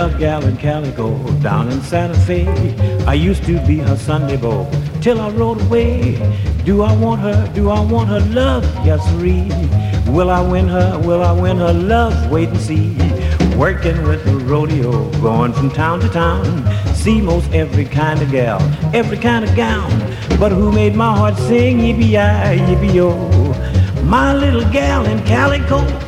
a gal in Calico down in Santa Fe. I used to be her Sunday beau till I rode away. Do I want her? Do I want her love? Yes, sirree. Will I win her? Will I win her love? Wait and see. Working with the rodeo, going from town to town. See most every kind of gal, every kind of gown. But who made my heart sing? Yippee-yi, yippee-yo. My little gal in Calico,